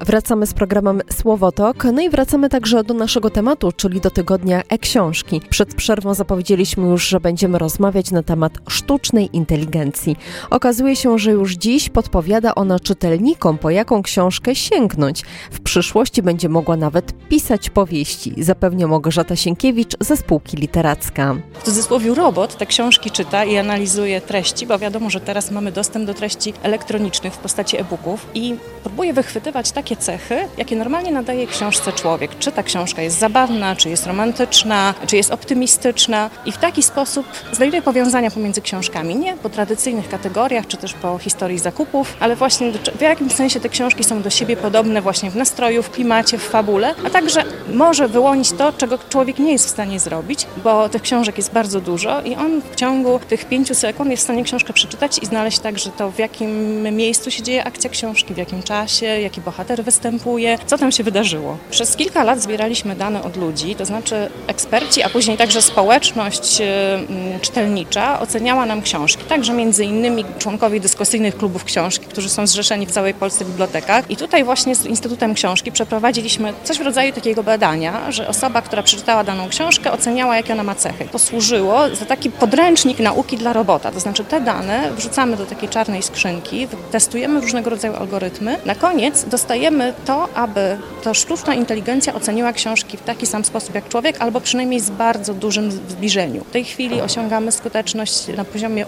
Wracamy z programem Słowotok, no i wracamy także do naszego tematu, czyli do tygodnia e-książki. Przed przerwą zapowiedzieliśmy już, że będziemy rozmawiać na temat sztucznej inteligencji. Okazuje się, że już dziś podpowiada ona czytelnikom, po jaką książkę sięgnąć. W przyszłości będzie mogła nawet pisać powieści, zapewnia Małgorzata Sienkiewicz ze spółki literacka. W cudzysłowie robot te książki czyta i analizuje treści, bo wiadomo, że teraz mamy dostęp do treści elektronicznych w postaci e-booków i próbuje wychwytywać takie cechy, jakie normalnie nadaje książce człowiek. Czy ta książka jest zabawna, czy jest romantyczna, czy jest optymistyczna i w taki sposób znajduje powiązania pomiędzy książkami. Nie po tradycyjnych kategoriach, czy też po historii zakupów, ale właśnie w jakimś sensie te książki są do siebie podobne właśnie w nastroju, w klimacie, w fabule, a także może wyłonić to, czego człowiek nie jest w stanie zrobić, bo tych książek jest bardzo dużo i on w ciągu tych 5 sekund jest w stanie książkę przeczytać i znaleźć także to, w jakim miejscu się dzieje akcja książki, w jakim czasie, jaki bohater występuje, co tam się wydarzyło. Przez kilka lat zbieraliśmy dane od ludzi, to znaczy eksperci, a później także społeczność czytelnicza oceniała nam książki, także między innymi członkowie dyskusyjnych klubów książki, którzy są zrzeszeni w całej Polsce w bibliotekach. I tutaj właśnie z Instytutem Książki przeprowadziliśmy coś w rodzaju takiego badania, że osoba, która przeczytała daną książkę, oceniała, jakie ona ma cechy. Posłużyło za taki podręcznik nauki dla robota, to znaczy te dane wrzucamy do takiej czarnej skrzynki, testujemy różnego rodzaju algorytmy. Na koniec dostajemy to, aby ta sztuczna inteligencja oceniła książki w taki sam sposób jak człowiek, albo przynajmniej z bardzo dużym zbliżeniu. W tej chwili osiągamy skuteczność na poziomie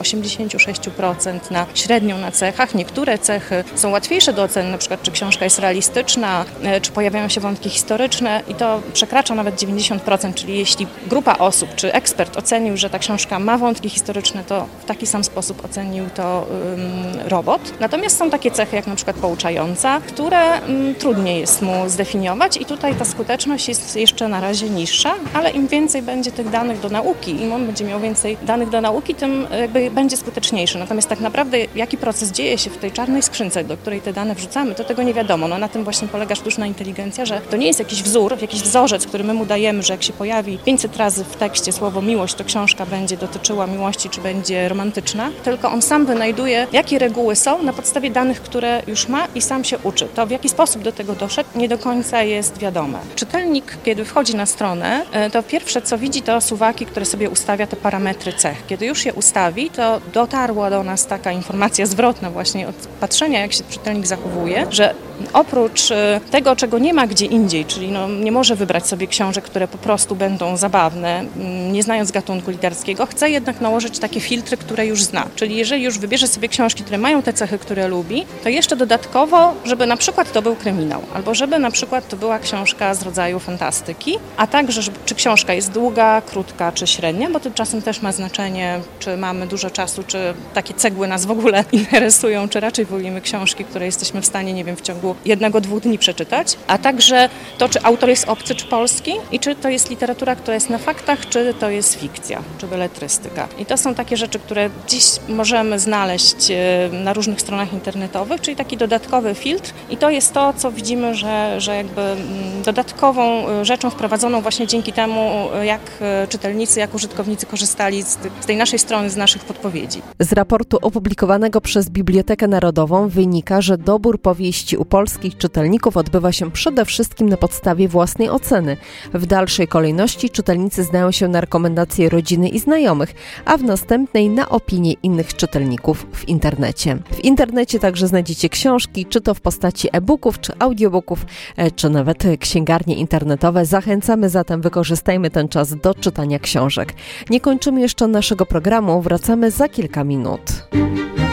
86% na średnią na cechach. Niektóre cechy są łatwiejsze do oceny, na przykład czy książka jest realistyczna, czy pojawiają się wątki historyczne i to przekracza nawet 90%, czyli jeśli grupa osób czy ekspert ocenił, że ta książka ma wątki historyczne, to w taki sam sposób ocenił to robot. Natomiast są takie cechy jak na przykład pouczająca, które trudniej jest mu zdefiniować i tutaj ta skuteczność jest jeszcze na razie niższa, ale im więcej będzie tych danych do nauki, im on będzie miał więcej danych do nauki, tym jakby będzie skuteczniejszy. Natomiast tak naprawdę jaki proces dzieje się w tej czarnej skrzynce, do której te dane wrzucamy, to tego nie wiadomo. No, na tym właśnie polega sztuczna inteligencja, że to nie jest jakiś wzór, jakiś wzorzec, który my mu dajemy, że jak się pojawi 500 razy w tekście słowo miłość, to książka będzie dotyczyła miłości, czy będzie romantyczna, tylko on sam wynajduje, jakie reguły są na podstawie danych, które już ma i sam się uczy. To w jaki sposób do tego doszedł, nie do końca jest wiadome. Czytelnik, kiedy wchodzi na stronę, to pierwsze co widzi, to suwaki, które sobie ustawia te parametry cech. Kiedy już je ustawi, to dotarła do nas taka informacja zwrotna właśnie od patrzenia, jak się czytelnik zachowuje, że oprócz tego, czego nie ma gdzie indziej, czyli nie może wybrać sobie książek, które po prostu będą zabawne, nie znając gatunku literackiego, chce jednak nałożyć takie filtry, które już zna. Czyli jeżeli już wybierze sobie książki, które mają te cechy, które lubi, to jeszcze dodatkowo, żeby na przykład to był kryminał, albo żeby na przykład to była książka z rodzaju fantastyki, a także, czy książka jest długa, krótka czy średnia, bo to czasem też ma znaczenie, czy mamy dużo czasu, czy takie cegły nas w ogóle interesują, czy raczej wolimy książki, które jesteśmy w stanie, nie wiem, w ciągu 1-2 dni przeczytać, a także to, czy autor jest obcy, czy polski i czy to jest literatura, która jest na faktach, czy to jest fikcja, czy beletrystyka. I to są takie rzeczy, które dziś możemy znaleźć na różnych stronach internetowych, czyli taki dodatkowy filtr i to jest to, co widzimy, że jakby dodatkową rzeczą wprowadzoną właśnie dzięki temu, jak czytelnicy, jak użytkownicy korzystali z tej naszej strony, z naszych podpowiedzi. Z raportu opublikowanego przez Bibliotekę Narodową wynika, że dobór powieści u polskich czytelników odbywa się przede wszystkim na podstawie własnej oceny. W dalszej kolejności czytelnicy zdają się na rekomendacje rodziny i znajomych, a w następnej na opinie innych czytelników w internecie. W internecie także znajdziecie książki, czy to w postaci e-booków, czy audiobooków, czy nawet księgarnie internetowe. Zachęcamy zatem, wykorzystajmy ten czas do czytania książek. Nie kończymy jeszcze naszego programu, wracamy za kilka minut.